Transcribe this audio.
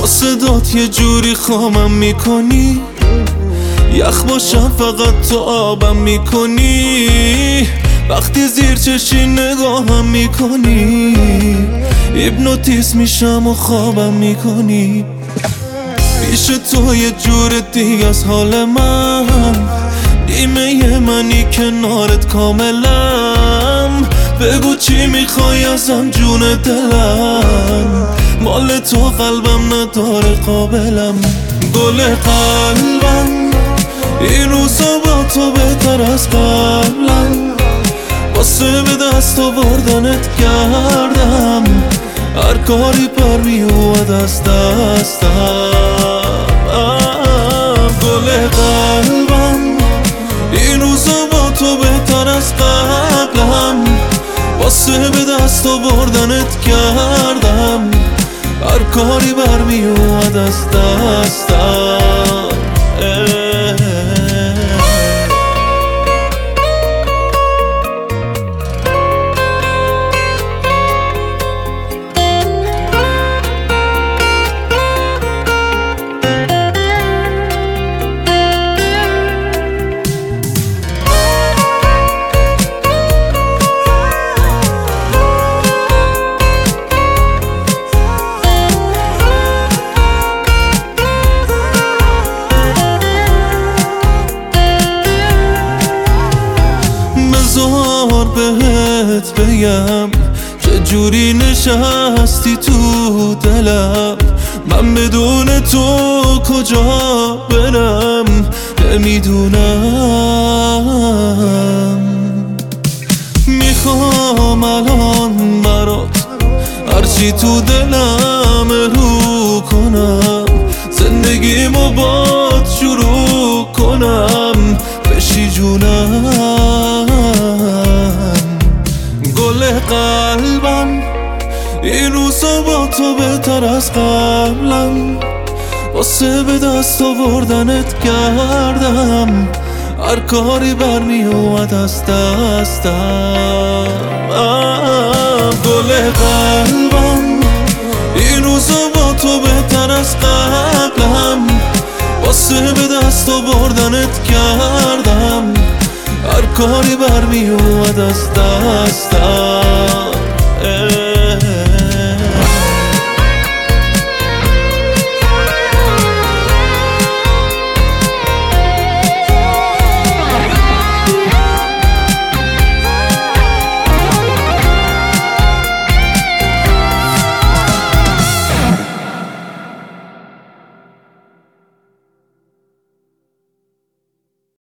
با صدات یه جوری خامم میکنی، یخ باشم فقط تو آبم میکنی. وقتی زیر چشی نگاهم میکنی، هیپنوتیزم میشم و خوابم میکنی. پیش تو یه جور دیگه از حال من، نیمه منی کنارت کاملم. بگو چی میخوای ازم جون دلم، مال تو قلبم نداره قابلم. گل قلبم این روزا با تو بهتر از قبلم، واسه به دست آوردنت کردم هر کاری پر میومد از دستم. گل قلبم این روزا با تو بهتر از قبلم، واسه به دست آوردنت کردم هر کاری بر میومد از دستم. بذار بهت بگم چجوری نشستی تو دلم، من بدون تو کجا برم نمیدونم. میخوام الان برات هرچی تو دلم رو کنم، زندگیمو بات شروع کنم بشی جونم. گل قلبم این روزا با تو بهتر از قبلم، واسه به دست آوردنت کردم هر کاری بر میومد از دستم. گل قلبم این روزا با تو بهتر از قبلم، واسه به دست آوردنت کردم هر کاری بر میومد از دستم.